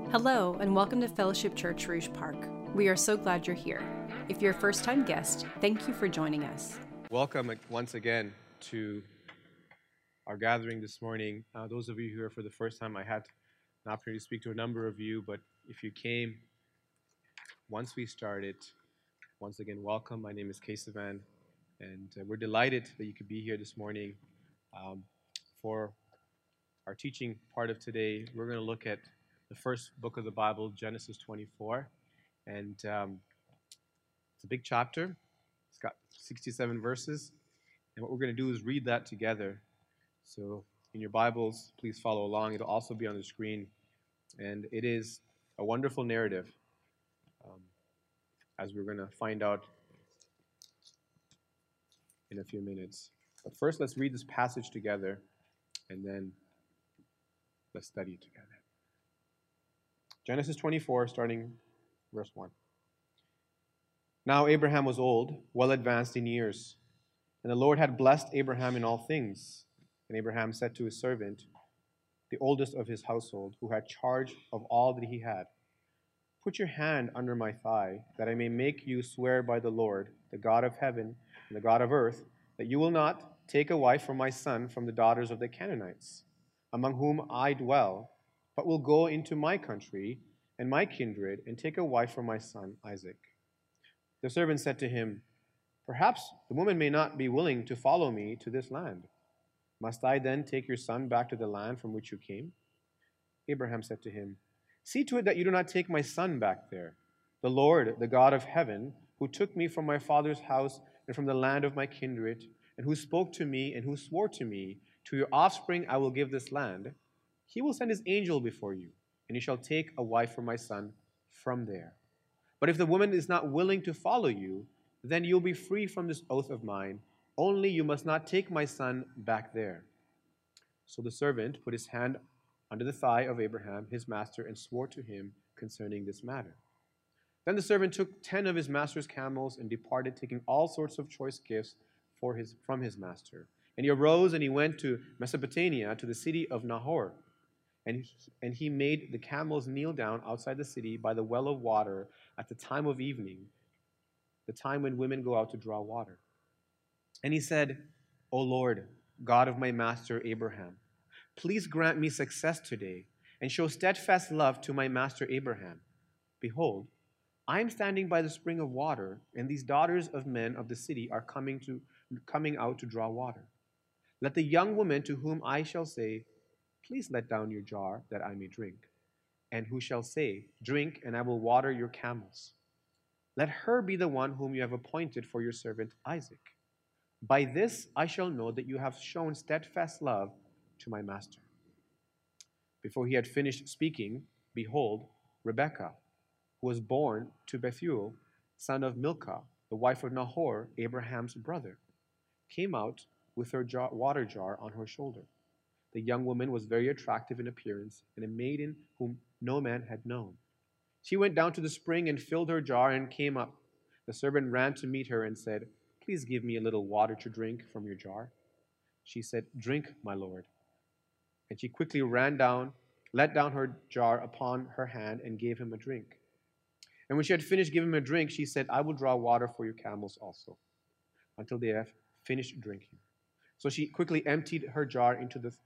Hello, and welcome to Fellowship Church Rouge Park. We are so glad you're here. If you're a first-time guest, thank you for joining us. Welcome once again to our gathering this morning. Those of you who are for the first time, I had an opportunity to speak to a number of you, but if you came once we started, once again, welcome. My name is Kesavan, and we're delighted that you could be here this morning. For our teaching part of today, we're going to look at the first book of the Bible, Genesis 24, and it's a big chapter. It's got 67 verses, and what we're going to do is read that together. So in your Bibles, please follow along. It'll also be on the screen, and it is a wonderful narrative, as we're going to find out in a few minutes. But first, let's read this passage together, and then let's study it together. Genesis 24, starting verse 1. Now Abraham was old, well advanced in years, and the Lord had blessed Abraham in all things. And Abraham said to his servant, the oldest of his household, who had charge of all that he had, "Put your hand under my thigh, that I may make you swear by the Lord, the God of heaven and the God of earth, that you will not take a wife for my son from the daughters of the Canaanites, among whom I dwell, but will go into my country and my kindred and take a wife for my son Isaac." The servant said to him, "Perhaps the woman may not be willing to follow me to this land. Must I then take your son back to the land from which you came?" Abraham said to him, "See to it that you do not take my son back there. The Lord, the God of heaven, who took me from my father's house and from the land of my kindred, and who spoke to me and who swore to me, 'To your offspring I will give this land,' he will send his angel before you, and you shall take a wife for my son from there. But if the woman is not willing to follow you, then you'll be free from this oath of mine. Only you must not take my son back there." So the servant put his hand under the thigh of Abraham, his master, and swore to him concerning this matter. Then the servant took 10 of his master's camels and departed, taking all sorts of choice gifts from his master. And he arose and he went to Mesopotamia, to the city of Nahor. And he made the camels kneel down outside the city by the well of water at the time of evening, the time when women go out to draw water. And he said, "O Lord, God of my master Abraham, please grant me success today and show steadfast love to my master Abraham. Behold, I am standing by the spring of water, and these daughters of men of the city are coming out to draw water. Let the young woman to whom I shall say, 'Please let down your jar that I may drink,' and who shall say, 'Drink, and I will water your camels,' let her be the one whom you have appointed for your servant Isaac. By this I shall know that you have shown steadfast love to my master." Before he had finished speaking, behold, Rebekah, who was born to Bethuel, son of Milcah, the wife of Nahor, Abraham's brother, came out with her water jar on her shoulder. The young woman was very attractive in appearance, and a maiden whom no man had known. She went down to the spring and filled her jar and came up. The servant ran to meet her and said, "Please give me a little water to drink from your jar." She said, "Drink, my lord." And she quickly let down her jar upon her hand and gave him a drink. And when she had finished giving him a drink, she said, "I will draw water for your camels also, until they have finished drinking." So she quickly emptied her jar into the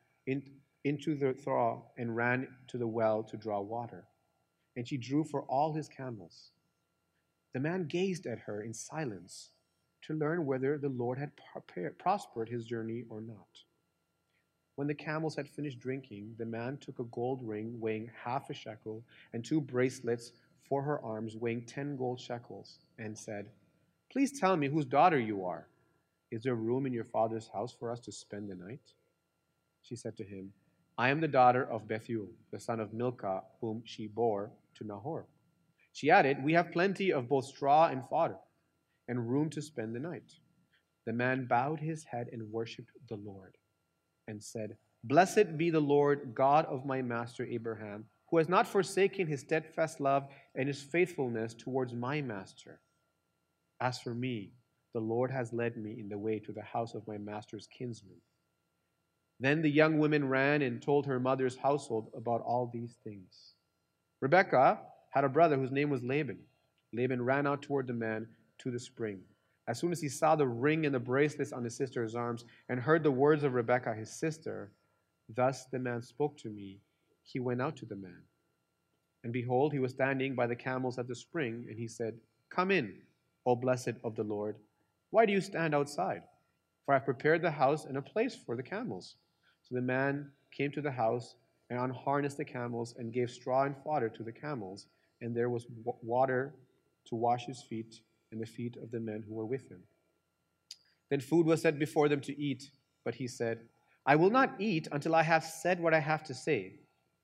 trough and ran to the well to draw water. And she drew for all his camels. The man gazed at her in silence to learn whether the Lord had prospered his journey or not. When the camels had finished drinking, the man took a gold ring weighing half a shekel and 2 bracelets for her arms weighing 10 gold shekels, and said, "Please tell me whose daughter you are. Is there room in your father's house for us to spend the night?" She said to him, "I am the daughter of Bethuel, the son of Milcah, whom she bore to Nahor." She added, "We have plenty of both straw and fodder, and room to spend the night." The man bowed his head and worshipped the Lord, and said, "Blessed be the Lord, God of my master Abraham, who has not forsaken his steadfast love and his faithfulness towards my master. As for me, the Lord has led me in the way to the house of my master's kinsman." Then the young woman ran and told her mother's household about all these things. Rebekah had a brother whose name was Laban. Laban ran out toward the man to the spring. As soon as he saw the ring and the bracelets on his sister's arms and heard the words of Rebekah, his sister, "Thus the man spoke to me," he went out to the man. And behold, he was standing by the camels at the spring, and he said, "Come in, O blessed of the Lord. Why do you stand outside? For I have prepared the house and a place for the camels." So the man came to the house and unharnessed the camels and gave straw and fodder to the camels, and there was water to wash his feet and the feet of the men who were with him. Then food was set before them to eat, but he said, "I will not eat until I have said what I have to say."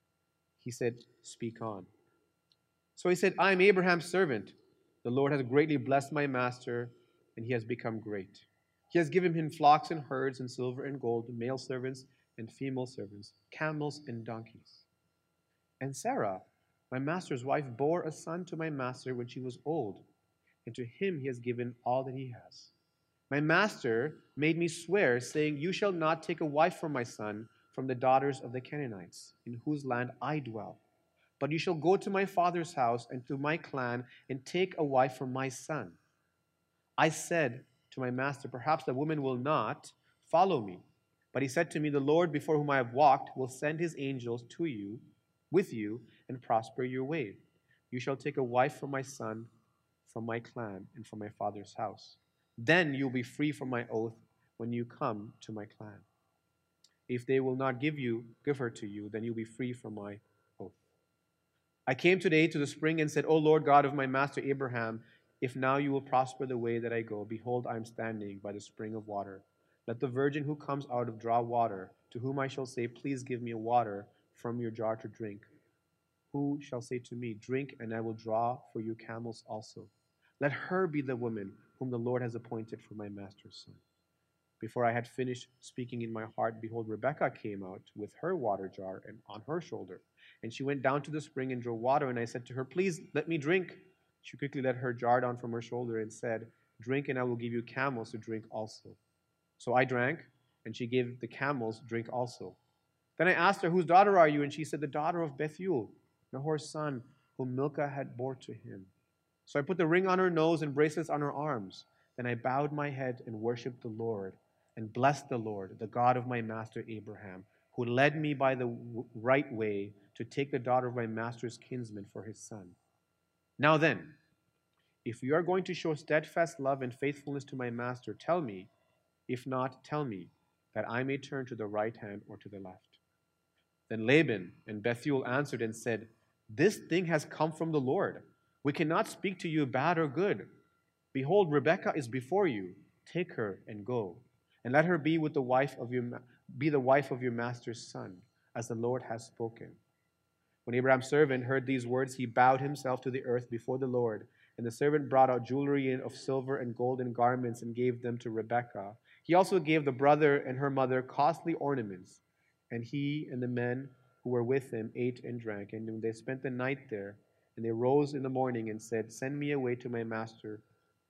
He said, "Speak on." So he said, "I am Abraham's servant. The Lord has greatly blessed my master, and he has become great. He has given him flocks and herds and silver and gold, male servants and female servants, camels and donkeys. And Sarah, my master's wife, bore a son to my master when she was old, and to him he has given all that he has. My master made me swear, saying, 'You shall not take a wife for my son from the daughters of the Canaanites, in whose land I dwell. But you shall go to my father's house and to my clan and take a wife for my son.' I said to my master, 'Perhaps the woman will not follow me.' But he said to me, 'The Lord before whom I have walked will send his angels to you, with you, and prosper your way. You shall take a wife for my son from my clan and from my father's house. Then you will be free from my oath when you come to my clan. If they will not give her to you, then you'll be free from my oath.' I came today to the spring and said, 'O Lord God of my master Abraham, if now you will prosper the way that I go, behold, I am standing by the spring of water. Let the virgin who comes out of draw water, to whom I shall say, Please give me water from your jar to drink. Who shall say to me, Drink, and I will draw for you camels also. Let her be the woman whom the Lord has appointed for my master's son.' Before I had finished speaking in my heart, behold, Rebekah came out with her water jar and on her shoulder. And she went down to the spring and drew water, and I said to her, 'Please let me drink.' She quickly let her jar down from her shoulder and said, 'Drink, and I will give you camels to drink also.' So I drank, and she gave the camels drink also. Then I asked her, 'Whose daughter are you?' And she said, 'The daughter of Bethuel, Nahor's son, whom Milcah had bore to him.' So I put the ring on her nose and bracelets on her arms. Then I bowed my head and worshipped the Lord, and blessed the Lord, the God of my master Abraham, who led me by the right way to take the daughter of my master's kinsman for his son. Now then, if you are going to show steadfast love and faithfulness to my master, tell me. If not, tell me, that I may turn to the right hand or to the left." Then Laban and Bethuel answered and said, "This thing has come from the Lord. We cannot speak to you bad or good. Behold, Rebekah is before you. Take her and go, and let her be the wife of your master's son, as the Lord has spoken." When Abraham's servant heard these words, he bowed himself to the earth before the Lord. And the servant brought out jewelry of silver and golden garments and gave them to Rebekah. He also gave the brother and her mother costly ornaments. And he and the men who were with him ate and drank. And when they spent the night there, and they rose in the morning and said, "Send me away to my master."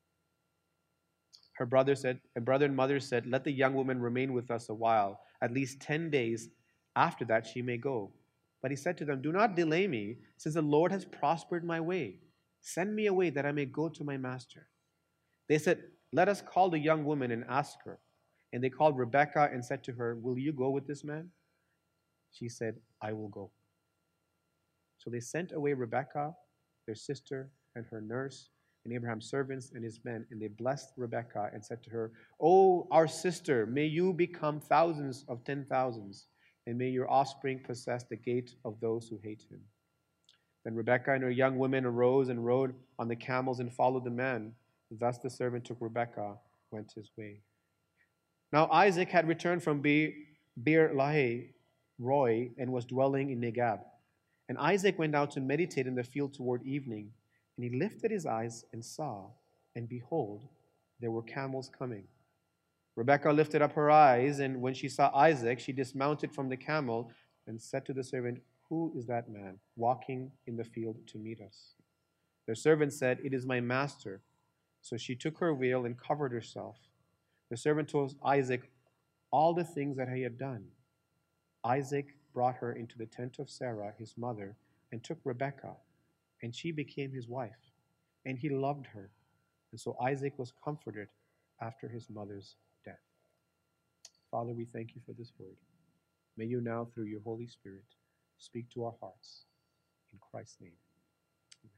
Her brother and mother said, "Let the young woman remain with us a while, at least 10 days. After that she may go." But he said to them, "Do not delay me, since the Lord has prospered my way. Send me away that I may go to my master." They said, "Let us call the young woman and ask her." And they called Rebekah and said to her, "Will you go with this man?" She said, "I will go." So they sent away Rebekah, their sister, and her nurse, and Abraham's servants and his men, and they blessed Rebekah and said to her, "O our sister, may you become thousands of 10,000s, and may your offspring possess the gate of those who hate him." Then Rebekah and her young women arose and rode on the camels and followed the man. Thus the servant took Rebekah, went his way. Now Isaac had returned from Beer Lahai Roi and was dwelling in Negab. And Isaac went out to meditate in the field toward evening, and he lifted his eyes and saw, and behold, there were camels coming. Rebekah lifted up her eyes, and when she saw Isaac, she dismounted from the camel and said to the servant, "Who is that man walking in the field to meet us?" Their servant said, "It is my master." So she took her veil and covered herself. The servant told Isaac all the things that he had done. Isaac brought her into the tent of Sarah, his mother, and took Rebekah, and she became his wife, and he loved her. And so Isaac was comforted after his mother's death. Father, we thank you for this word. May you now, through your Holy Spirit, speak to our hearts. In Christ's name. Amen.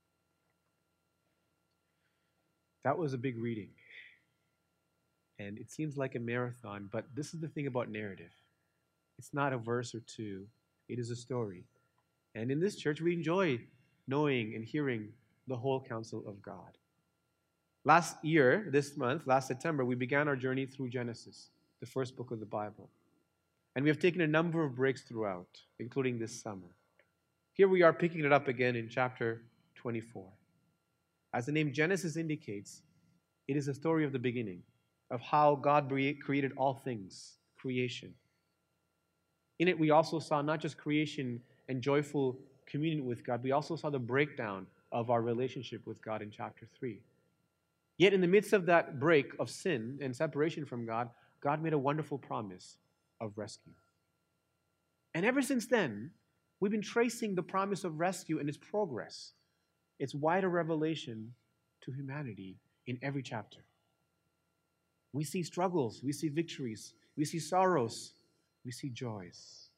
That was a big reading. And it seems like a marathon, but this is the thing about narrative. It's not a verse or two. It is a story. And in this church, we enjoy knowing and hearing the whole counsel of God. Last year, this month, last September, we began our journey through Genesis, the first book of the Bible. And we have taken a number of breaks throughout, including this summer. Here we are picking it up again in chapter 24. As the name Genesis indicates, it is a story of the beginning, of how God created all things, creation. In it, we also saw not just creation and joyful communion with God, we also saw the breakdown of our relationship with God in chapter 3. Yet in the midst of that break of sin and separation from God, God made a wonderful promise of rescue. And ever since then, we've been tracing the promise of rescue and its progress, its wider revelation to humanity in every chapter. We see struggles, we see victories, we see sorrows, we see joys.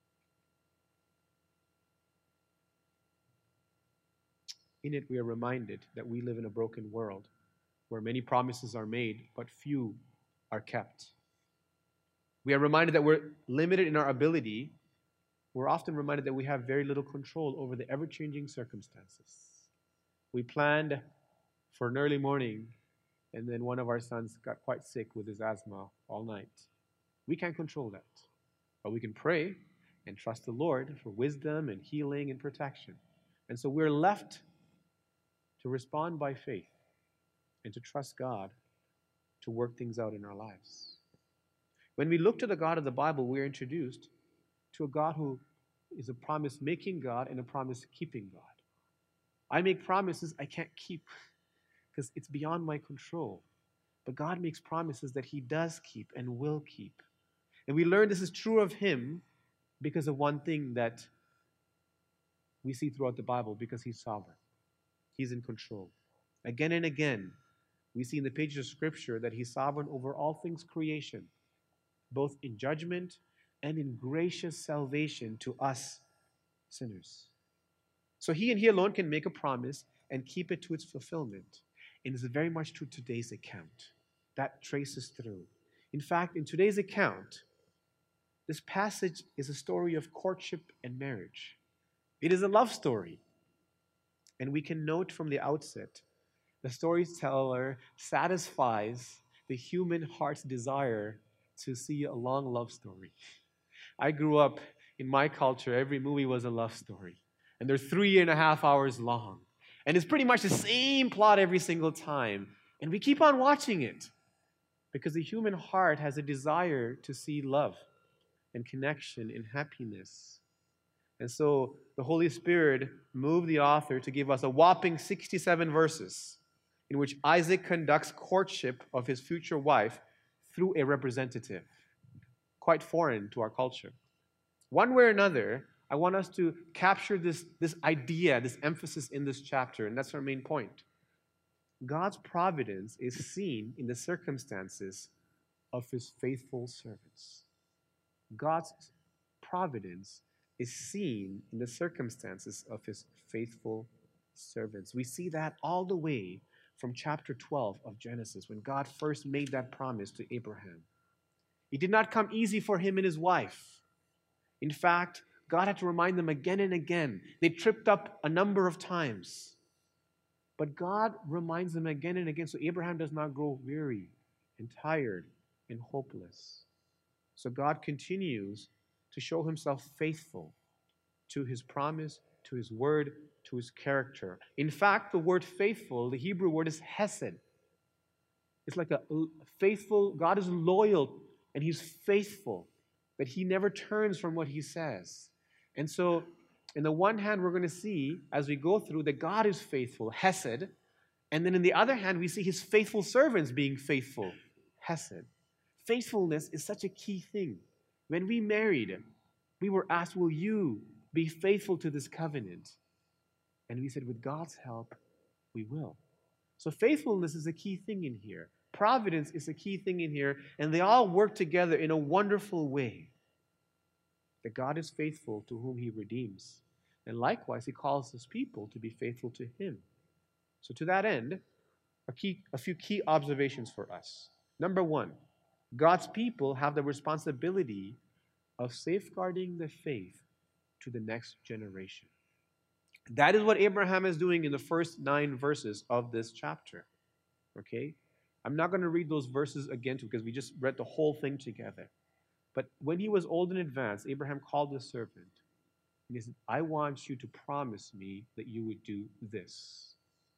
In it, we are reminded that we live in a broken world where many promises are made, but few are kept. We are reminded that we're limited in our ability. We're often reminded that we have very little control over the ever-changing circumstances. We planned for an early morning, and then one of our sons got quite sick with his asthma all night. We can't control that, but we can pray and trust the Lord for wisdom and healing and protection. And so we're left to respond by faith and to trust God to work things out in our lives. When we look to the God of the Bible, we are introduced to a God who is a promise-making God and a promise-keeping God. I make promises I can't keep because it's beyond my control. But God makes promises that he does keep and will keep. And we learn this is true of him because of one thing that we see throughout the Bible, because he's sovereign. He's in control. Again and again, we see in the pages of Scripture that he's sovereign over all things creation, both in judgment and in gracious salvation to us sinners. So he and he alone can make a promise and keep it to its fulfillment. And it's very much true today's account. That traces through. In fact, in today's account, this passage is a story of courtship and marriage. It is a love story. And we can note from the outset, the storyteller satisfies the human heart's desire to see a long love story. I grew up, in my culture, every movie was a love story. And they're 3.5 hours long. And it's pretty much the same plot every single time. And we keep on watching it because the human heart has a desire to see love and connection and happiness. And so the Holy Spirit moved the author to give us a whopping 67 verses in which Isaac conducts courtship of his future wife through a representative. Quite foreign to our culture. One way or another, I want us to capture this idea, this emphasis in this chapter, and that's our main point. God's providence is seen in the circumstances of his faithful servants. God's providence is seen in the circumstances of his faithful servants. We see that all the way from chapter 12 of Genesis, when God first made that promise to Abraham. It did not come easy for him and his wife. In fact, God had to remind them again and again. They tripped up a number of times. But God reminds them again and again so Abraham does not grow weary and tired and hopeless. So God continues to show himself faithful to his promise, to his word, to his character. In fact, the word faithful, the Hebrew word is hesed. It's like a faithful, God is loyal and he's faithful, that he never turns from what he says. And so, in the one hand, we're going to see, as we go through, that God is faithful, hesed. And then in the other hand, we see his faithful servants being faithful, hesed. Faithfulness is such a key thing. When we married, we were asked, will you be faithful to this covenant. And we said, with God's help, we will. So faithfulness is a key thing in here. Providence is a key thing in here. And they all work together in a wonderful way. That God is faithful to whom he redeems. And likewise, he calls his people to be faithful to him. So to that end, a few key observations for us. Number one, God's people have the responsibility of safeguarding the faith to the next generation. That is what Abraham is doing in the first 9 verses of this chapter. Okay? I'm not going to read those verses again because we just read the whole thing together. But when he was old and advanced, Abraham called his servant. And he said, I want you to promise me that you would do this.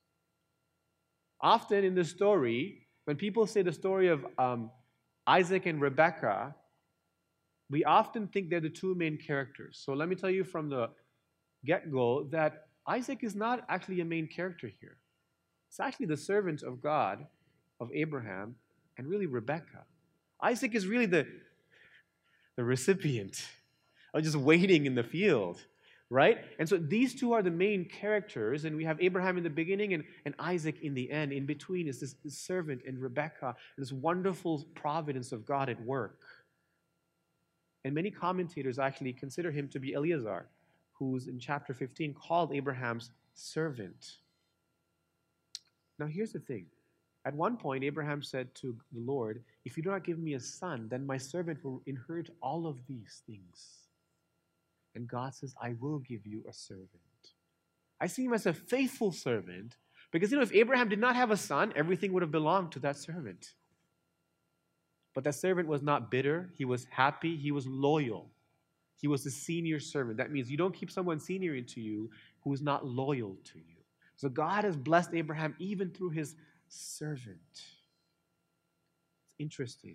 Often in the story, when people say the story of Isaac and Rebekah, we often think they're the two main characters. So let me tell you from the get-go that Isaac is not actually a main character here. It's actually the servant of God, of Abraham, and really Rebekah. Isaac is really the recipient of just waiting in the field, right? And so these two are the main characters, and we have Abraham in the beginning and Isaac in the end. In between is this servant and Rebekah, and this wonderful providence of God at work. And many commentators actually consider him to be Eleazar, who's in chapter 15 called Abraham's servant. Now here's the thing. At one point, Abraham said to the Lord, if you do not give me a son, then my servant will inherit all of these things. And God says, I will give you a servant. I see him as a faithful servant because, if Abraham did not have a son, everything would have belonged to that servant. But that servant was not bitter. He was happy. He was loyal. He was the senior servant. That means you don't keep someone senior into you who is not loyal to you. So God has blessed Abraham even through his servant. It's interesting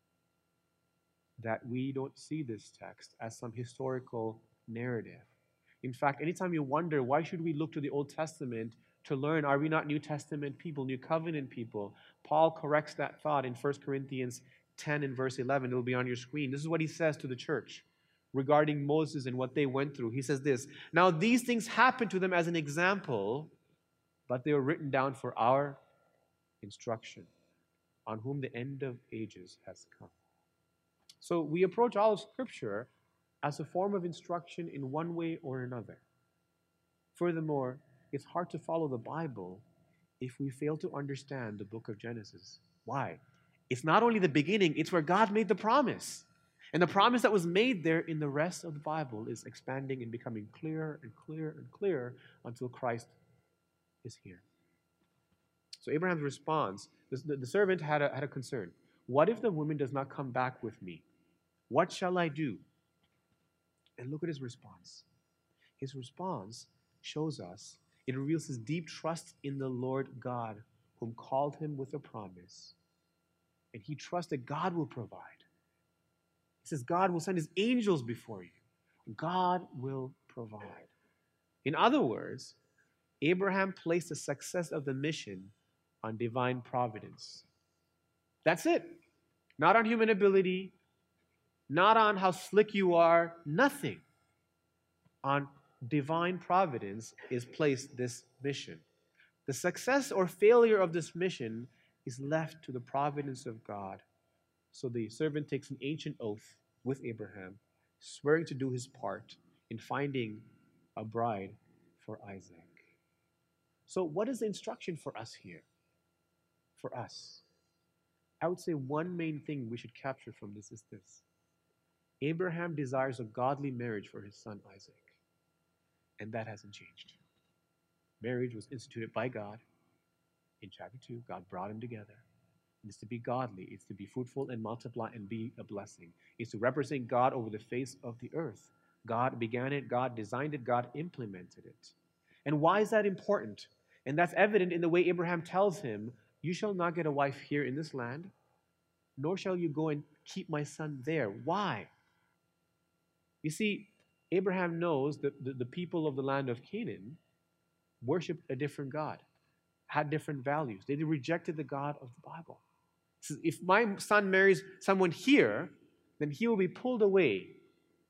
that we don't see this text as some historical narrative. In fact, anytime you wonder, why should we look to the Old Testament to learn, are we not New Testament people, New Covenant people? Paul corrects that thought in 1 Corinthians 10 and verse 11. It will be on your screen. This is what he says to the church regarding Moses and what they went through. He says this, now these things happened to them as an example, but they were written down for our instruction, on whom the end of ages has come. So we approach all of Scripture as a form of instruction in one way or another. Furthermore, it's hard to follow the Bible if we fail to understand the book of Genesis. Why? It's not only the beginning, it's where God made the promise. And the promise that was made there in the rest of the Bible is expanding and becoming clearer and clearer and clearer until Christ is here. So Abraham's response, the servant had a concern. What if the woman does not come back with me? What shall I do? And look at his response. His response shows us, it reveals his deep trust in the Lord God, whom called him with a promise. And he trusts that God will provide. He says, God will send his angels before you. God will provide. In other words, Abraham placed the success of the mission on divine providence. That's it. Not on human ability, not on how slick you are, nothing. On divine providence is placed this mission. The success or failure of this mission is left to the providence of God. So the servant takes an ancient oath with Abraham, swearing to do his part in finding a bride for Isaac. So what is the instruction for us here? For us, I would say one main thing we should capture from this is this. Abraham desires a godly marriage for his son Isaac, and that hasn't changed. Marriage was instituted by God. In chapter 2, God brought them together. It's to be godly. It's to be fruitful and multiply and be a blessing. It's to represent God over the face of the earth. God began it. God designed it. God implemented it. And why is that important? And that's evident in the way Abraham tells him, you shall not get a wife here in this land, nor shall you go and keep my son there. Why? You see, Abraham knows that the people of the land of Canaan worshipped a different God, had different values. They rejected the God of the Bible. He says, if my son marries someone here, then he will be pulled away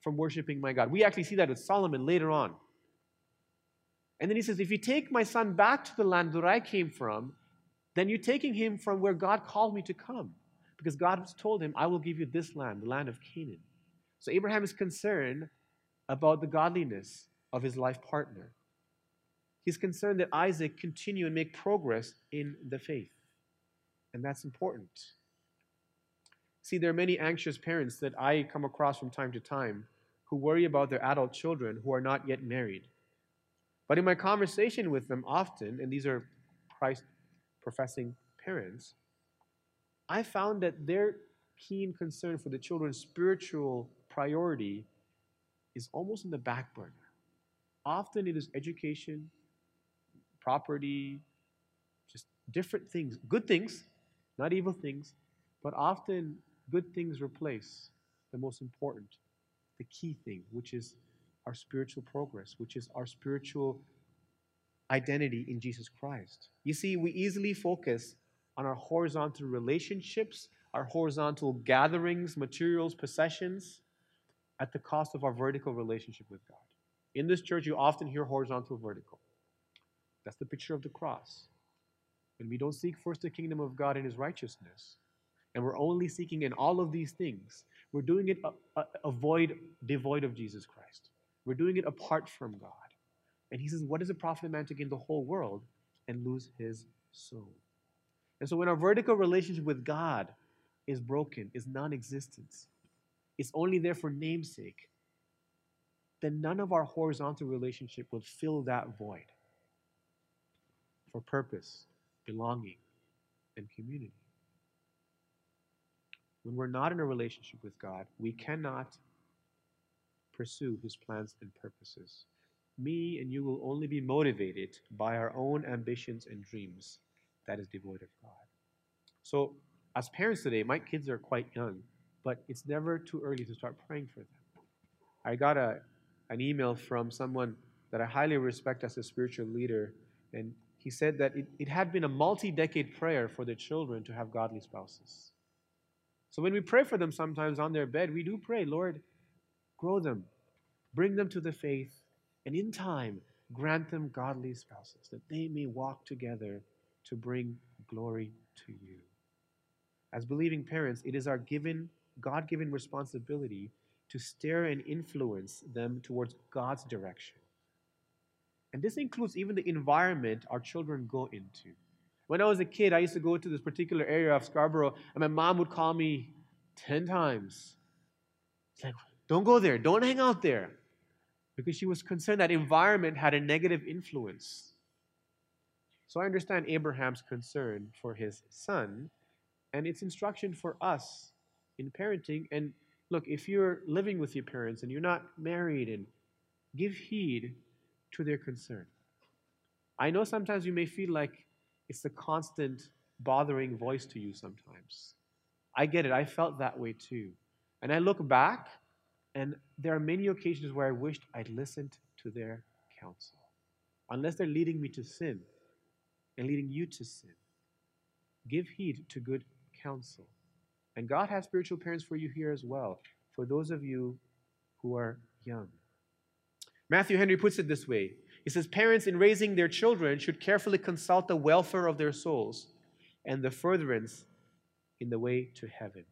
from worshiping my God. We actually see that with Solomon later on. And then he says, if you take my son back to the land that I came from, then you're taking him from where God called me to come. Because God has told him, I will give you this land, the land of Canaan. So Abraham is concerned about the godliness of his life partner. He's concerned that Isaac continue and make progress in the faith. And that's important. See, there are many anxious parents that I come across from time to time who worry about their adult children who are not yet married. But in my conversation with them often, and these are Christ-professing parents, I found that their keen concern for the children's spiritual priority is almost in the back burner. Often it is education, property, just different things, good things, not evil things, but often good things replace the most important, the key thing, which is our spiritual progress, which is our spiritual identity in Jesus Christ. You see, we easily focus on our horizontal relationships, our horizontal gatherings, materials, possessions, at the cost of our vertical relationship with God. In this church, you often hear horizontal, vertical. That's the picture of the cross. When we don't seek first the kingdom of God and His righteousness, and we're only seeking in all of these things, we're doing it devoid of Jesus Christ. We're doing it apart from God. And He says, what does it profit a man to gain the whole world and lose his soul? And so when our vertical relationship with God is broken, is non-existent, it's only there for namesake, then none of our horizontal relationship will fill that void for purpose, belonging, and community. When we're not in a relationship with God, we cannot pursue His plans and purposes. Me and you will only be motivated by our own ambitions and dreams that is devoid of God. So, as parents today, my kids are quite young, but it's never too early to start praying for them. I got an email from someone that I highly respect as a spiritual leader, and he said that it had been a multi-decade prayer for their children to have godly spouses. So when we pray for them sometimes on their bed, we do pray, Lord, grow them, bring them to the faith, and in time, grant them godly spouses, that they may walk together to bring glory to you. As believing parents, it is our God-given responsibility to steer and influence them towards God's direction. And this includes even the environment our children go into. When I was a kid, I used to go to this particular area of Scarborough, and my mom would call me 10 times. It's like, don't go there, don't hang out there. Because she was concerned that environment had a negative influence. So I understand Abraham's concern for his son, and it's instruction for us in parenting. And look, if you're living with your parents and you're not married, and give heed to their concern. I know sometimes you may feel like it's a constant bothering voice to you sometimes. I get it. I felt that way too. And I look back, and there are many occasions where I wished I'd listened to their counsel. Unless they're leading me to sin and leading you to sin, give heed to good counsel. And God has spiritual parents for you here as well, for those of you who are young. Matthew Henry puts it this way. He says, parents in raising their children should carefully consult the welfare of their souls and the furtherance in the way to heaven.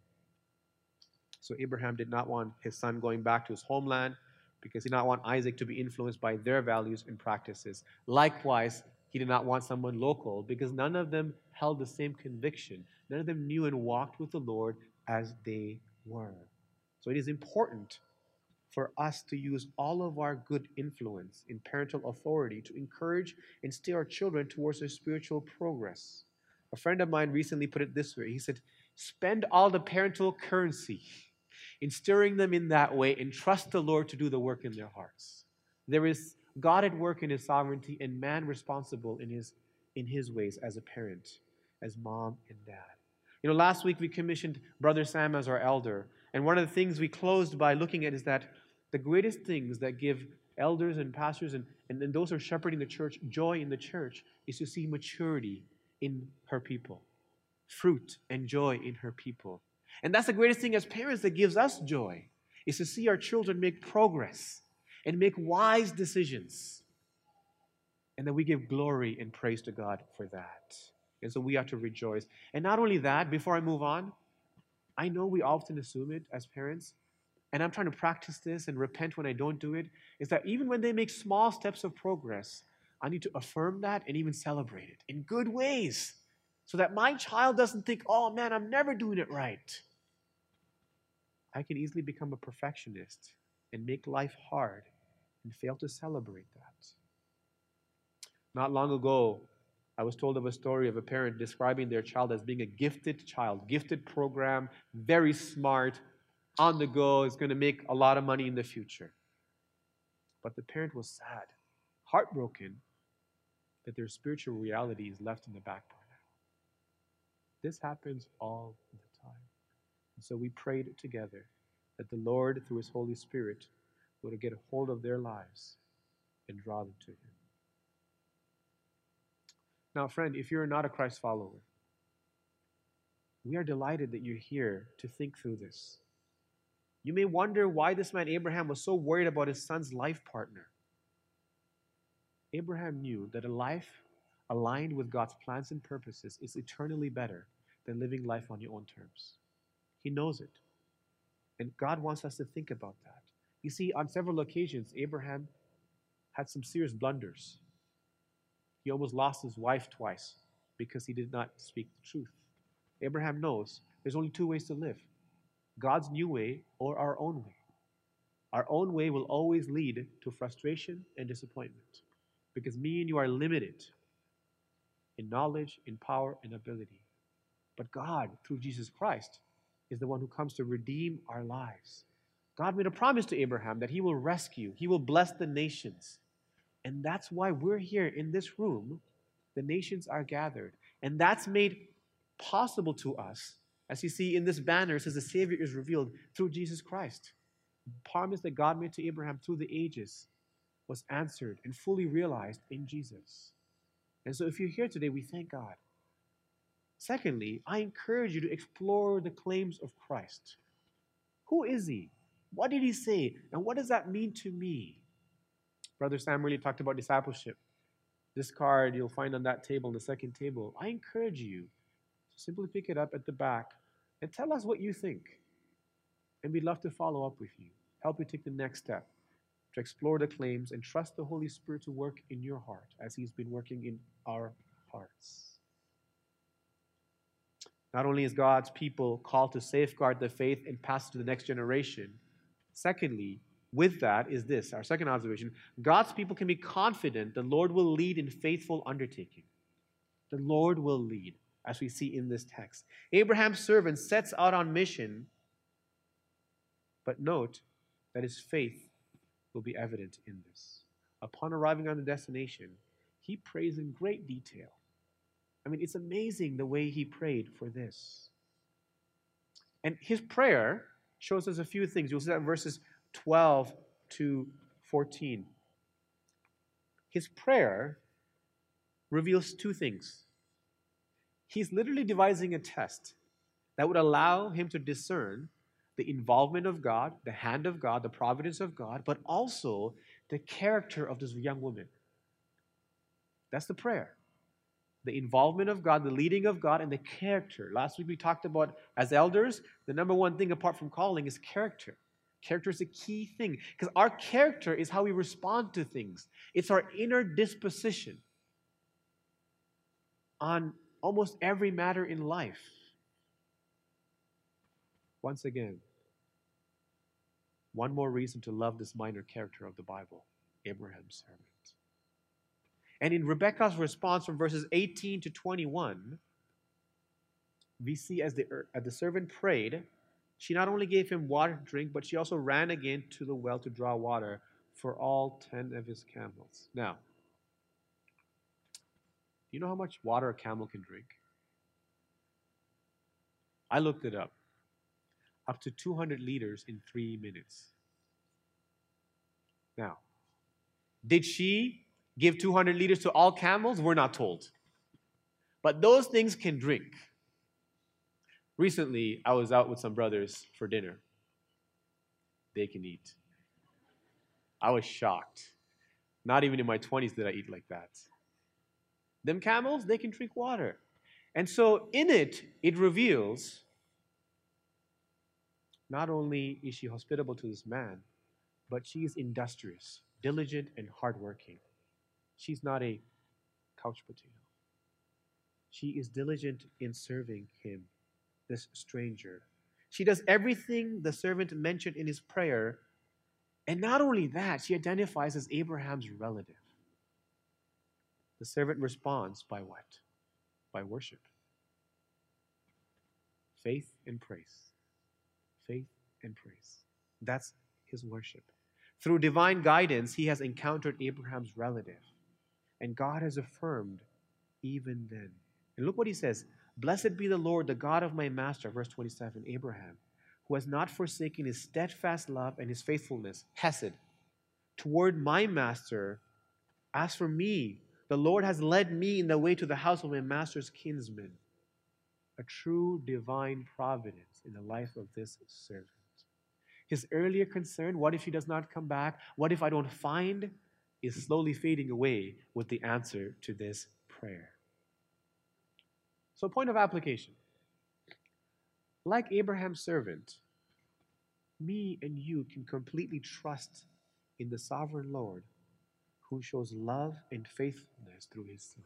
So Abraham did not want his son going back to his homeland because he did not want Isaac to be influenced by their values and practices. Likewise, he did not want someone local because none of them held the same conviction. None of them knew and walked with the Lord as they were. So it is important for us to use all of our good influence in parental authority to encourage and steer our children towards their spiritual progress. A friend of mine recently put it this way. He said, spend all the parental currency in steering them in that way and trust the Lord to do the work in their hearts. There is God at work in His sovereignty and man responsible in his ways as a parent, as mom and dad. You know, last week we commissioned Brother Sam as our elder. And one of the things we closed by looking at is that the greatest things that give elders and pastors and those who are shepherding the church joy in the church is to see maturity in her people, fruit and joy in her people. And that's the greatest thing as parents that gives us joy, is to see our children make progress and make wise decisions. And that we give glory and praise to God for that. And so we ought to rejoice. And not only that, before I move on, I know we often assume it as parents, and I'm trying to practice this and repent when I don't do it, is that even when they make small steps of progress, I need to affirm that and even celebrate it in good ways so that my child doesn't think, oh man, I'm never doing it right. I can easily become a perfectionist and make life hard and fail to celebrate that. Not long ago, I was told of a story of a parent describing their child as being a gifted child, gifted program, very smart, on the go, is going to make a lot of money in the future. But the parent was sad, heartbroken that their spiritual reality is left in the back burner. This happens all the time. And so we prayed together that the Lord, through His Holy Spirit, would get a hold of their lives and draw them to Him. Now, friend, if you're not a Christ follower, we are delighted that you're here to think through this. You may wonder why this man Abraham was so worried about his son's life partner. Abraham knew that a life aligned with God's plans and purposes is eternally better than living life on your own terms. He knows it. And God wants us to think about that. You see, on several occasions, Abraham had some serious blunders. He almost lost his wife twice because he did not speak the truth. Abraham knows there's only two ways to live: God's new way or our own way. Our own way will always lead to frustration and disappointment because me and you are limited in knowledge, in power, and ability. But God, through Jesus Christ, is the one who comes to redeem our lives. God made a promise to Abraham that He will rescue, He will bless the nations. And that's why we're here in this room. The nations are gathered. And that's made possible to us, as you see in this banner, it says the Savior is revealed through Jesus Christ. The promise that God made to Abraham through the ages was answered and fully realized in Jesus. And so if you're here today, we thank God. Secondly, I encourage you to explore the claims of Christ. Who is He? What did He say? And what does that mean to me? Brother Sam really talked about discipleship. This card you'll find on that table, the second table. I encourage you to simply pick it up at the back and tell us what you think. And we'd love to follow up with you, help you take the next step to explore the claims and trust the Holy Spirit to work in your heart as He's been working in our hearts. Not only is God's people called to safeguard the faith and pass it to the next generation, secondly, with that is this, our second observation: God's people can be confident the Lord will lead in faithful undertaking. The Lord will lead, as we see in this text. Abraham's servant sets out on mission, but note that his faith will be evident in this. Upon arriving on the destination, he prays in great detail. I mean, it's amazing the way he prayed for this. And his prayer shows us a few things. You'll see that in verses 12 to 14. His prayer reveals two things. He's literally devising a test that would allow him to discern the involvement of God, the hand of God, the providence of God, but also the character of this young woman. That's the prayer. The involvement of God, the leading of God, and the character. Last week we talked about, as elders, the number one thing apart from calling is character. Character is a key thing because our character is how we respond to things. It's our inner disposition on almost every matter in life. Once again, one more reason to love this minor character of the Bible, Abraham's servant. And in Rebekah's response from verses 18 to 21, we see as the servant prayed, she not only gave him water to drink, but she also ran again to the well to draw water for all 10 of his camels. Now, do you know how much water a camel can drink? I looked it up. Up to 200 liters in 3 minutes. Now, did she give 200 liters to all camels? We're not told. But those things can drink. Recently, I was out with some brothers for dinner. they can eat. I was shocked. Not even in my 20s did I eat like that. Them camels, they can drink water. And so in it, it reveals not only is she hospitable to this man, but she is industrious, diligent, and hardworking. She's not a couch potato. She is diligent in serving him, this stranger. She does everything the servant mentioned in his prayer. And not only that, she identifies as Abraham's relative. The servant responds by what? By worship. Faith and praise. Faith and praise. That's his worship. Through divine guidance, he has encountered Abraham's relative. And God has affirmed even then. And look what he says. Blessed be the Lord, the God of my master, verse 27, Abraham, who has not forsaken his steadfast love and his faithfulness, hesed, toward my master. As for me, the Lord has led me in the way to the house of my master's kinsman. A true divine providence in the life of this servant. His earlier concern, what if he does not come back? What if I don't find? Is slowly fading away with the answer to this prayer. So, point of application. Like Abraham's servant, me and you can completely trust in the sovereign Lord who shows love and faithfulness through his Son.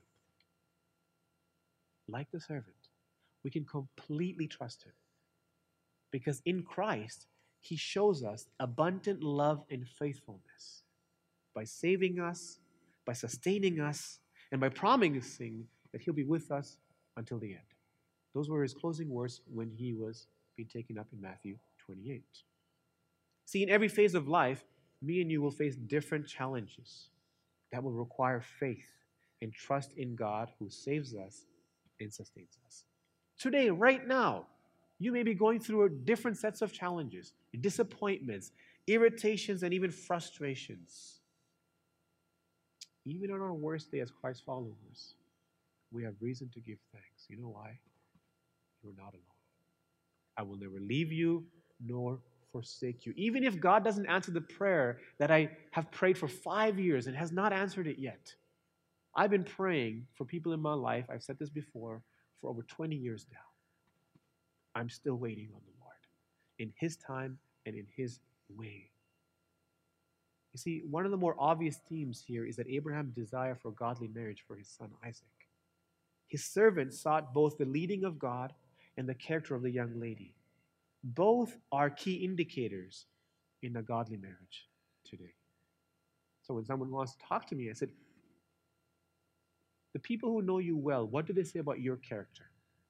Like the servant, we can completely trust him because in Christ, he shows us abundant love and faithfulness by saving us, by sustaining us, and by promising that he'll be with us until the end. Those were his closing words when he was being taken up in Matthew 28. See, in every phase of life, me and you will face different challenges that will require faith and trust in God who saves us and sustains us. Today, right now, you may be going through different sets of challenges, disappointments, irritations, and even frustrations. Even on our worst day as Christ followers, we have reason to give thanks. You know why? You're not alone. I will never leave you nor forsake you. Even if God doesn't answer the prayer that I have prayed for 5 years and has not answered it yet. I've been praying for people in my life, I've said this before, for over 20 years now. I'm still waiting on the Lord in his time and in his way. You see, one of the more obvious themes here is that Abraham's desire for godly marriage for his son Isaac. His servant sought both the leading of God and the character of the young lady. Both are key indicators in a godly marriage today. So when someone wants to talk to me, I said, the people who know you well, what do they say about your character?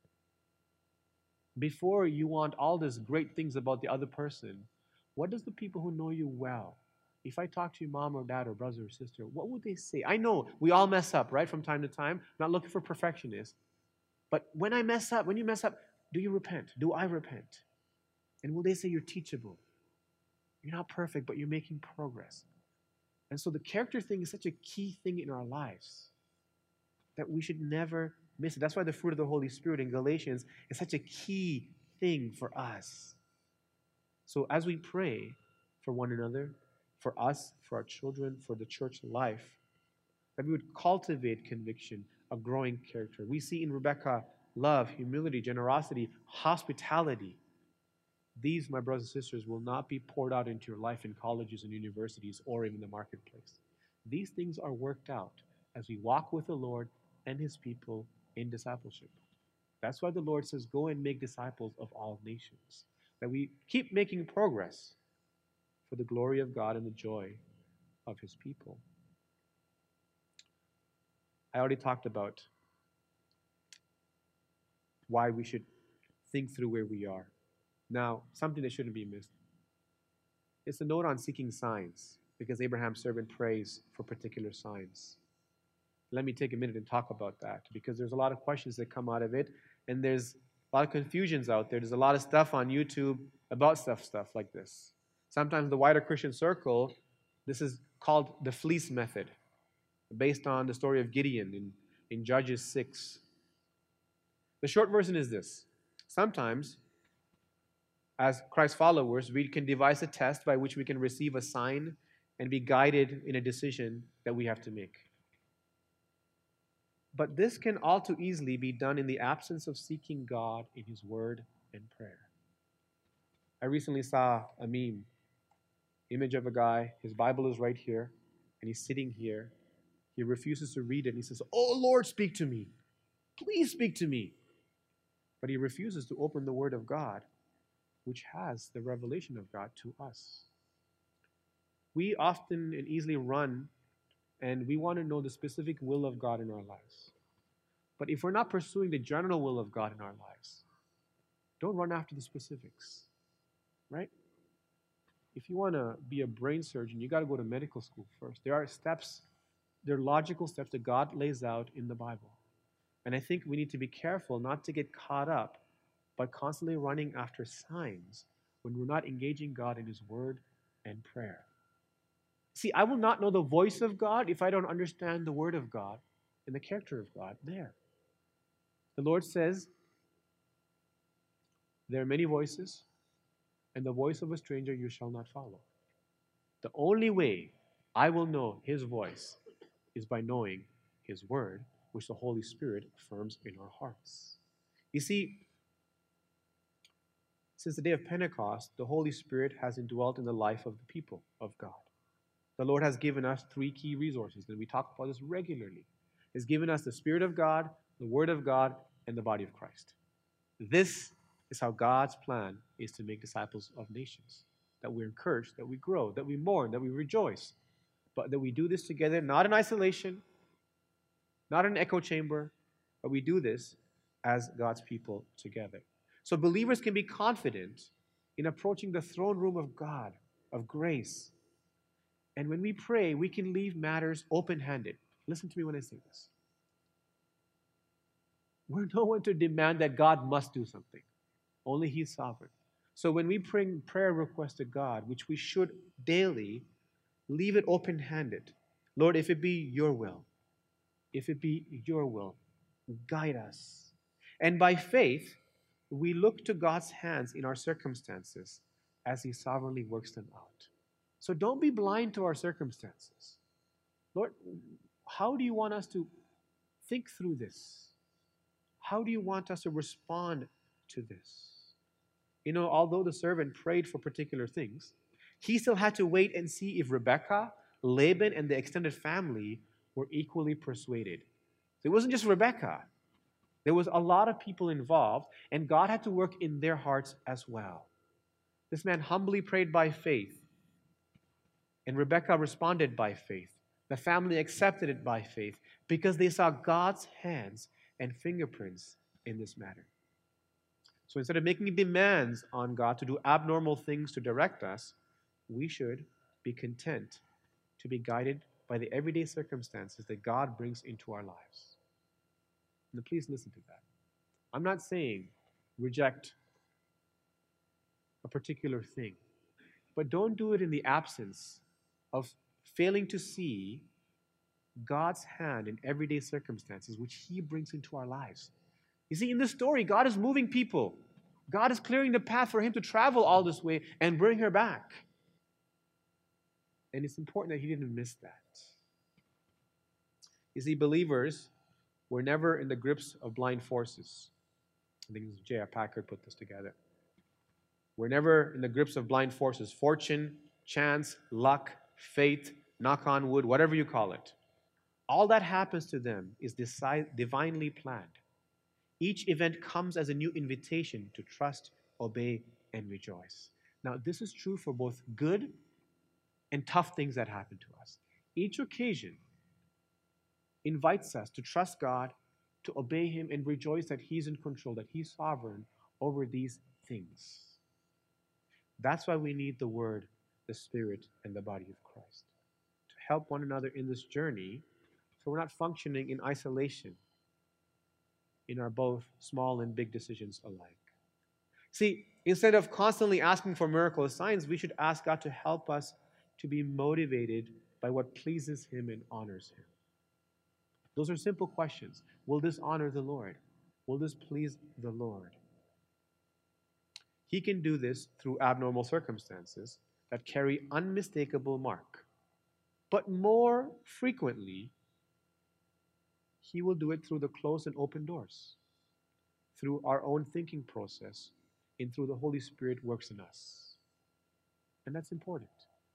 Before you want all these great things about the other person, what does the people who know you well, if I talk to your mom or dad or brother or sister, what would they say? I know we all mess up, right, from time to time. I'm not looking for perfectionists. But when you mess up, do you repent? Do I repent? And will they say you're teachable? You're not perfect, but you're making progress. And so the character thing is such a key thing in our lives that we should never miss it. That's why the fruit of the Holy Spirit in Galatians is such a key thing for us. So as we pray for one another, for us, for our children, for the church life, that we would cultivate conviction, a growing character. We see in Rebecca love, humility, generosity, hospitality. These, my brothers and sisters, will not be poured out into your life in colleges and universities or even the marketplace. These things are worked out as we walk with the Lord and his people in discipleship. That's why the Lord says, go and make disciples of all nations. That we keep making progress for the glory of God and the joy of his people. I already talked about why we should think through where we are. Now, something that shouldn't be missed. It's a note on seeking signs, because Abraham's servant prays for particular signs. Let me take a minute and talk about that, because there's a lot of questions that come out of it, and there's a lot of confusions out there. There's a lot of stuff on YouTube about stuff like this. Sometimes the wider Christian circle, this is called the fleece method, based on the story of Gideon in Judges 6. The short version is this. Sometimes As Christ followers, we can devise a test by which we can receive a sign and be guided in a decision that we have to make. But this can all too easily be done in the absence of seeking God in His Word and prayer. I recently saw a meme, image of a guy, his Bible is right here, and he's sitting here. He refuses to read it, and he says, "Oh Lord, speak to me. Please speak to me." But he refuses to open the Word of God, which has the revelation of God to us. We often and easily run, and we want to know the specific will of God in our lives. But if we're not pursuing the general will of God in our lives, don't run after the specifics, right? If you want to be a brain surgeon, you got to go to medical school first. There are steps, there are logical steps that God lays out in the Bible. And I think we need to be careful not to get caught up by constantly running after signs when we're not engaging God in His Word and prayer. See, I will not know the voice of God if I don't understand the Word of God and the character of God there. The Lord says, there are many voices, and the voice of a stranger you shall not follow. The only way I will know His voice is by knowing His Word, which the Holy Spirit affirms in our hearts. You see, since the day of Pentecost, the Holy Spirit has indwelt in the life of the people of God. The Lord has given us three key resources, and we talk about this regularly. He's given us the Spirit of God, the Word of God, and the body of Christ. This is how God's plan is to make disciples of nations. That we're encouraged, that we grow, that we mourn, that we rejoice, but that we do this together, not in isolation, not in an echo chamber, but we do this as God's people together. So believers can be confident in approaching the throne room of God, of grace. And when we pray, we can leave matters open-handed. Listen to me when I say this. We're no one to demand that God must do something. Only He's sovereign. So when we bring prayer requests to God, which we should daily, leave it open-handed. Lord, if it be your will, guide us. And by faith, we look to God's hands in our circumstances as He sovereignly works them out. So don't be blind to our circumstances. Lord, how do you want us to think through this? How do you want us to respond to this? You know, although the servant prayed for particular things, he still had to wait and see if Rebekah, Laban, and the extended family were equally persuaded. It wasn't just Rebekah. There was a lot of people involved, and God had to work in their hearts as well. This man humbly prayed by faith, and Rebekah responded by faith. The family accepted it by faith because they saw God's hands and fingerprints in this matter. So instead of making demands on God to do abnormal things to direct us, we should be content to be guided by the everyday circumstances that God brings into our lives. Now, please listen to that. I'm not saying reject a particular thing, but don't do it in the absence of failing to see God's hand in everyday circumstances which He brings into our lives. You see, in this story, God is moving people. God is clearing the path for Him to travel all this way and bring her back. And it's important that He didn't miss that. You see, believers were never in the grips of blind forces. I think J.I. Packer put this together. We're never in the grips of blind forces. Fortune, chance, luck, fate, knock on wood, whatever you call it. All that happens to them is divinely planned. Each event comes as a new invitation to trust, obey, and rejoice. Now, this is true for both good and tough things that happen to us. Each occasion invites us to trust God, to obey Him, and rejoice that He's in control, that He's sovereign over these things. That's why we need the Word, the Spirit, and the body of Christ to help one another in this journey so we're not functioning in isolation in our both small and big decisions alike. See, instead of constantly asking for miracle signs, we should ask God to help us to be motivated by what pleases Him and honors Him. Those are simple questions. Will this honor the Lord? Will this please the Lord? He can do this through abnormal circumstances that carry unmistakable mark. But more frequently, he will do it through the closed and open doors, through our own thinking process, and through the Holy Spirit works in us. And that's important.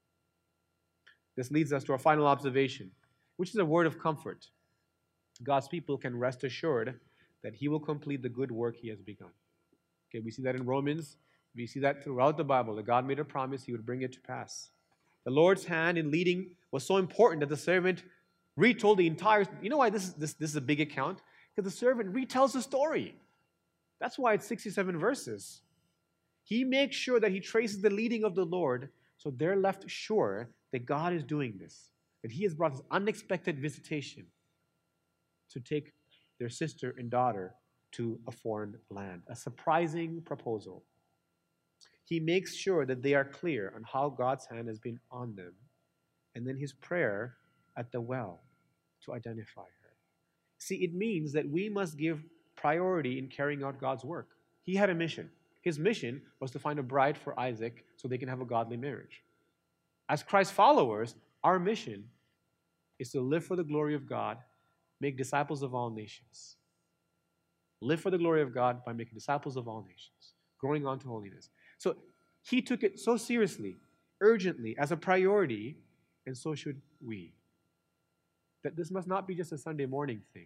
This leads us to our final observation, which is a word of comfort. God's people can rest assured that he will complete the good work he has begun. Okay, we see that in Romans. We see that throughout the Bible, that God made a promise he would bring it to pass. The Lord's hand in leading was so important that the servant retold the entire. You know why this is a big account? Because the servant retells the story. That's why it's 67 verses. He makes sure that he traces the leading of the Lord, so they're left sure that God is doing this, that he has brought this unexpected visitation to take their sister and daughter to a foreign land, a surprising proposal. He makes sure that they are clear on how God's hand has been on them, and then his prayer at the well to identify her. See, it means that we must give priority in carrying out God's work. He had a mission. His mission was to find a bride for Isaac so they can have a godly marriage. As Christ followers, our mission is to live for the glory of God, make disciples of all nations. Live for the glory of God by making disciples of all nations, growing on to holiness. So he took it so seriously, urgently, as a priority, and so should we. That this must not be just a Sunday morning thing,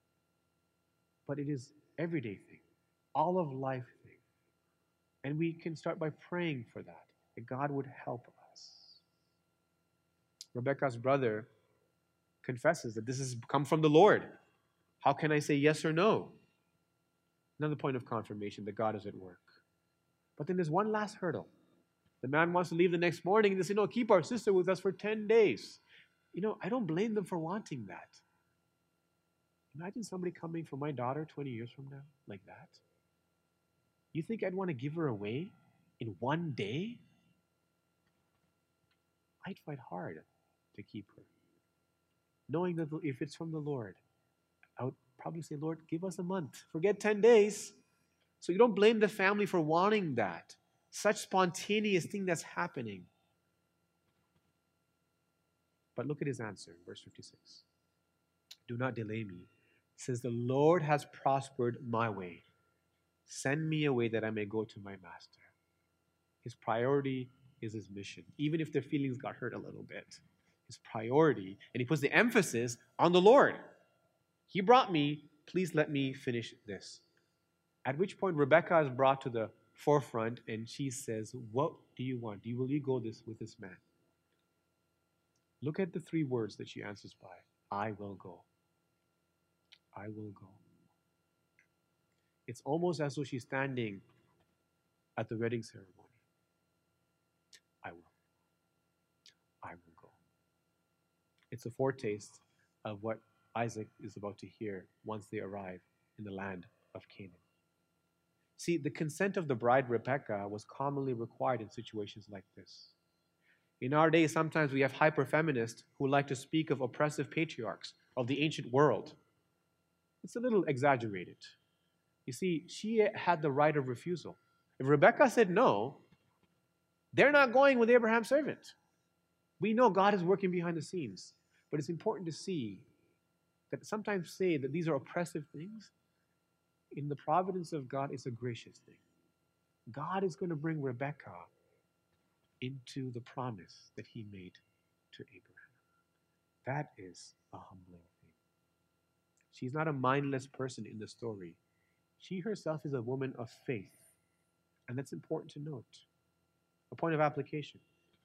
but it is everyday thing, all of life thing. And we can start by praying for that God would help us. Rebecca's brother confesses that this has come from the Lord. How can I say yes or no? Another point of confirmation that God is at work. But then there's one last hurdle. The man wants to leave the next morning and they say, no, keep our sister with us for 10 days. I don't blame them for wanting that. Imagine somebody coming for my daughter 20 years from now like that. You think I'd want to give her away in one day? I'd fight hard to keep her. Knowing that if it's from the Lord, I would probably say, Lord, give us a month. Forget 10 days. So you don't blame the family for wanting that. Such spontaneous thing that's happening. But look at his answer, verse 56. Do not delay me, since the Lord has prospered my way. Send me away that I may go to my master. His priority is his mission, even if their feelings got hurt a little bit. His priority, and he puts the emphasis on the Lord. He brought me, please let me finish this. At which point Rebecca is brought to the forefront and she says, what do you want? Will you go with this man? Look at the three words that she answers by. I will go. I will go. It's almost as though she's standing at the wedding ceremony. I will. I will go. It's a foretaste of what Isaac is about to hear once they arrive in the land of Canaan. See, the consent of the bride Rebecca was commonly required in situations like this. In our day, sometimes we have hyper-feminists who like to speak of oppressive patriarchs of the ancient world. It's a little exaggerated. You see, she had the right of refusal. If Rebecca said no, they're not going with Abraham's servant. We know God is working behind the scenes, but it's important to see that sometimes say that these are oppressive things. In the providence of God, it's a gracious thing. God is going to bring Rebecca into the promise that he made to Abraham. That is a humbling thing. She's not a mindless person in the story. She herself is a woman of faith. And that's important to note. A point of application.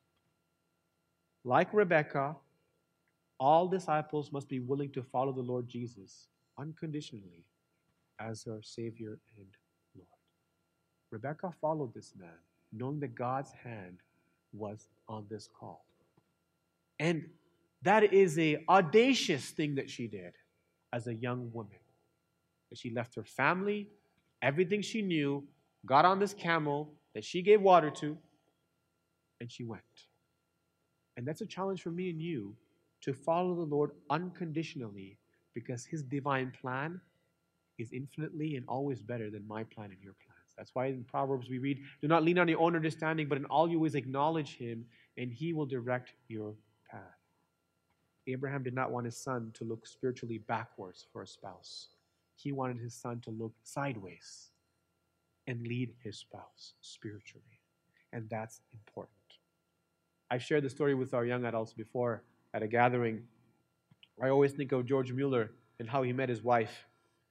Like Rebecca, all disciples must be willing to follow the Lord Jesus unconditionally as our Savior and Lord. Rebecca followed this man, knowing that God's hand was on this call. And that is an audacious thing that she did as a young woman. That she left her family, everything she knew, got on this camel that she gave water to, and she went. And that's a challenge for me and you to follow the Lord unconditionally because his divine plan is infinitely and always better than my plan and your plans. That's why in Proverbs we read, do not lean on your own understanding, but in all your ways acknowledge him, and he will direct your path. Abraham did not want his son to look spiritually backwards for a spouse. He wanted his son to look sideways and lead his spouse spiritually. And that's important. I've shared the story with our young adults before at a gathering. I always think of George Mueller and how he met his wife.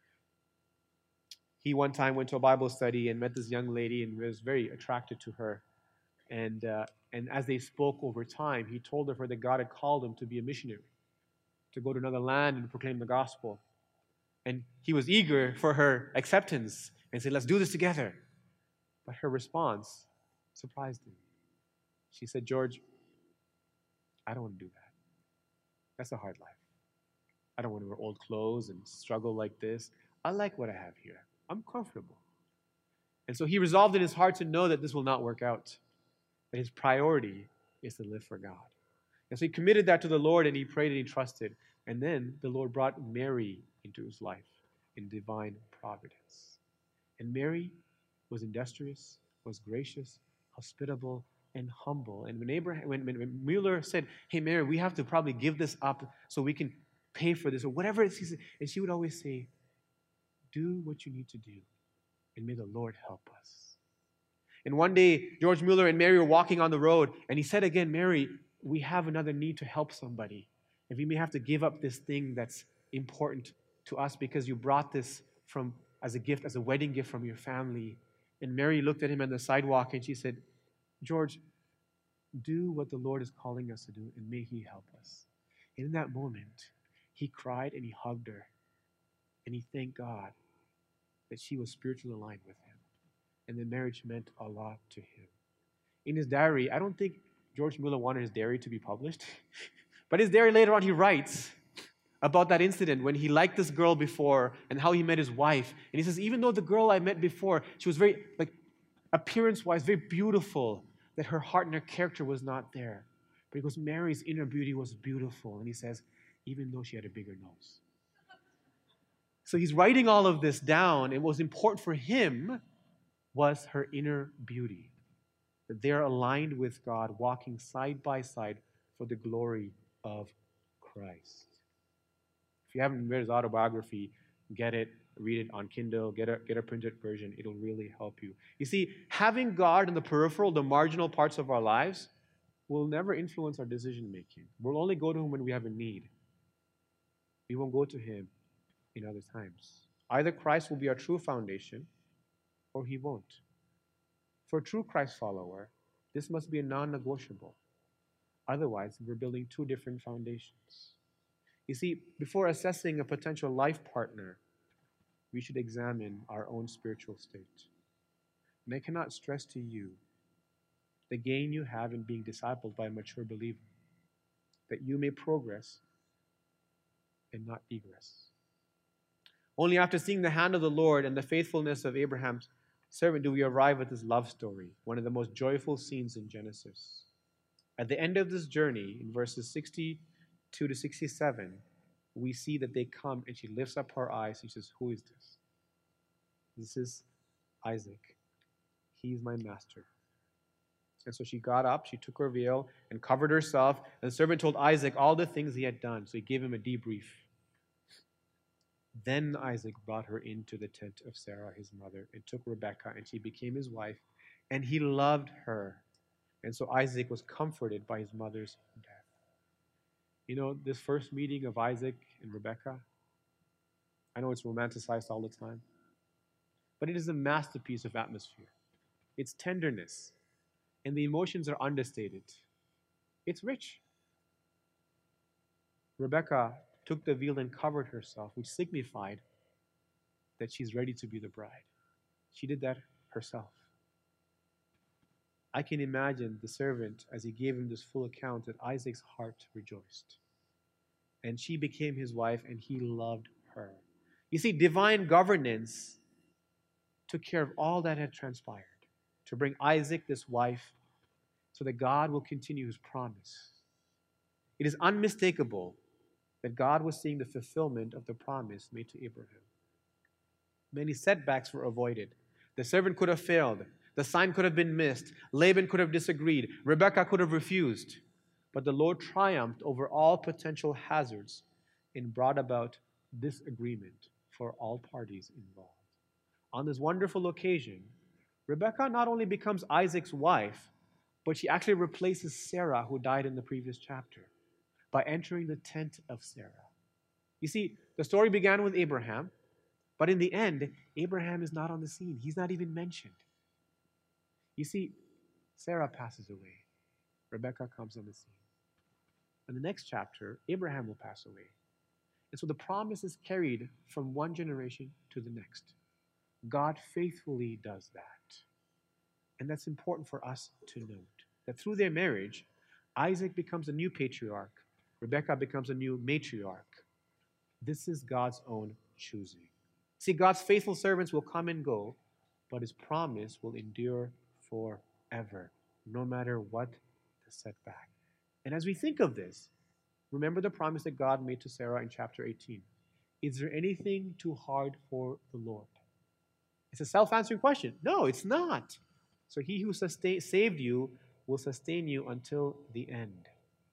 He one time went to a Bible study and met this young lady and was very attracted to her. And as they spoke over time, he told her that God had called him to be a missionary, to go to another land and proclaim the gospel. And he was eager for her acceptance and said, let's do this together. But her response surprised him. She said, George, I don't want to do that. That's a hard life. I don't want to wear old clothes and struggle like this. I like what I have here. I'm comfortable. And so he resolved in his heart to know that this will not work out, that his priority is to live for God. And so he committed that to the Lord, and he prayed and he trusted. And then the Lord brought Mary into his life in divine providence. And Mary was industrious, was gracious, hospitable, and humble. And when Mueller said, hey, Mary, we have to probably give this up so we can pay for this, or whatever it is, and she would always say, do what you need to do, and may the Lord help us. And one day, George Mueller and Mary were walking on the road, and he said again, Mary, we have another need to help somebody, and we may have to give up this thing that's important to us because you brought this as a gift, as a wedding gift from your family. And Mary looked at him on the sidewalk, and she said, George, do what the Lord is calling us to do, and may he help us. And in that moment, he cried and he hugged her, and he thanked God that she was spiritually aligned with him. And the marriage meant a lot to him. In his diary, I don't think George Mueller wanted his diary to be published, but his diary later on, he writes about that incident when he liked this girl before and how he met his wife. And he says, even though the girl I met before, she was very, appearance-wise, very beautiful, that her heart and her character was not there. But he goes, Mary's inner beauty was beautiful. And he says, even though she had a bigger nose. So he's writing all of this down, and what was important for him was her inner beauty. That they're aligned with God, walking side by side for the glory of Christ. If you haven't read his autobiography, get it, read it on Kindle, get a printed version. It'll really help you. You see, having God in the peripheral, the marginal parts of our lives, will never influence our decision making. We'll only go to him when we have a need. We won't go to him in other times. Either Christ will be our true foundation, or he won't. For a true Christ follower, this must be a non-negotiable. Otherwise, we're building two different foundations. You see, before assessing a potential life partner, we should examine our own spiritual state. And I cannot stress to you the gain you have in being discipled by a mature believer, that you may progress and not egress. Only after seeing the hand of the Lord and the faithfulness of Abraham's servant do we arrive at this love story, one of the most joyful scenes in Genesis. At the end of this journey, in verses 62 to 67, we see that they come and she lifts up her eyes and she says, who is this? This is Isaac. He is my master. And so she got up, she took her veil and covered herself, and the servant told Isaac all the things he had done. So he gave him a debrief. Then Isaac brought her into the tent of Sarah, his mother, and took Rebekah, and she became his wife, and he loved her. And so Isaac was comforted by his mother's death. You know, this first meeting of Isaac and Rebekah, I know it's romanticized all the time, but it is a masterpiece of atmosphere. It's tenderness, and the emotions are understated. It's rich. Rebekah took the veil and covered herself, which signified that she's ready to be the bride. She did that herself. I can imagine the servant, as he gave him this full account, that Isaac's heart rejoiced. And she became his wife, and he loved her. You see, divine governance took care of all that had transpired to bring Isaac this wife so that God will continue his promise. It is unmistakable that God was seeing the fulfillment of the promise made to Abraham. Many setbacks were avoided. The servant could have failed. The sign could have been missed. Laban could have disagreed. Rebekah could have refused. But the Lord triumphed over all potential hazards and brought about this agreement for all parties involved. On this wonderful occasion, Rebekah not only becomes Isaac's wife, but she actually replaces Sarah, who died in the previous chapter, by entering the tent of Sarah. You see, the story began with Abraham, but in the end, Abraham is not on the scene. He's not even mentioned. You see, Sarah passes away. Rebekah comes on the scene. In the next chapter, Abraham will pass away. And so the promise is carried from one generation to the next. God faithfully does that. And that's important for us to note, that through their marriage, Isaac becomes a new patriarch. Rebekah becomes a new matriarch. This is God's own choosing. See, God's faithful servants will come and go, but his promise will endure forever, no matter what the setback. And as we think of this, remember the promise that God made to Sarah in chapter 18. Is there anything too hard for the Lord? It's a self-answering question. No, it's not. So he who saved you will sustain you until the end.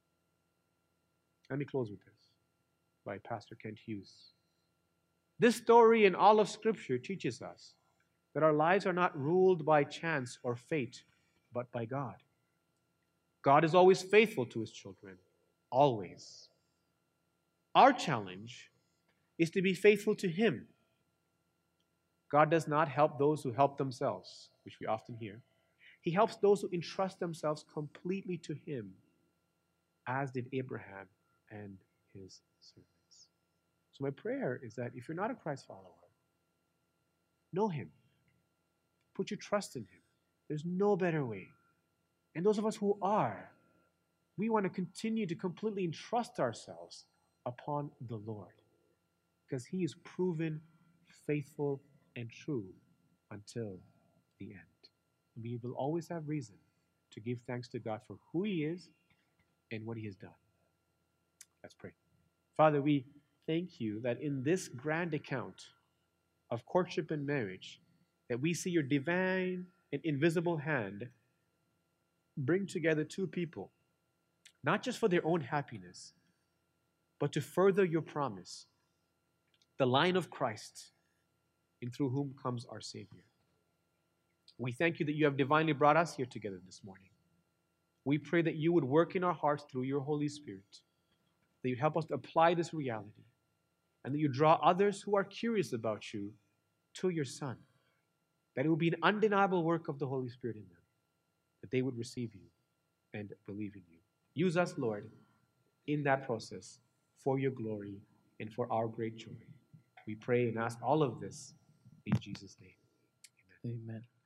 Let me close with this by Pastor Kent Hughes. This story and all of Scripture teaches us that our lives are not ruled by chance or fate, but by God. God is always faithful to his children, always. Our challenge is to be faithful to him. God does not help those who help themselves, which we often hear. He helps those who entrust themselves completely to him, as did Abraham and his servants. So my prayer is that if you're not a Christ follower, know him. Put your trust in him. There's no better way. And those of us who are, we want to continue to completely entrust ourselves upon the Lord, because he is proven faithful and true until the end. We will always have reason to give thanks to God for who he is and what he has done. Let's pray. Father, we thank you that in this grand account of courtship and marriage, that we see your divine and invisible hand bring together two people, not just for their own happiness, but to further your promise, the line of Christ, and through whom comes our Savior. We thank you that you have divinely brought us here together this morning. We pray that you would work in our hearts through your Holy Spirit, that you'd help us to apply this reality, and that you draw others who are curious about you to your Son, that it will be an undeniable work of the Holy Spirit in them, that they would receive you and believe in you. Use us, Lord, in that process for your glory and for our great joy. We pray and ask all of this in Jesus' name. Amen. Amen.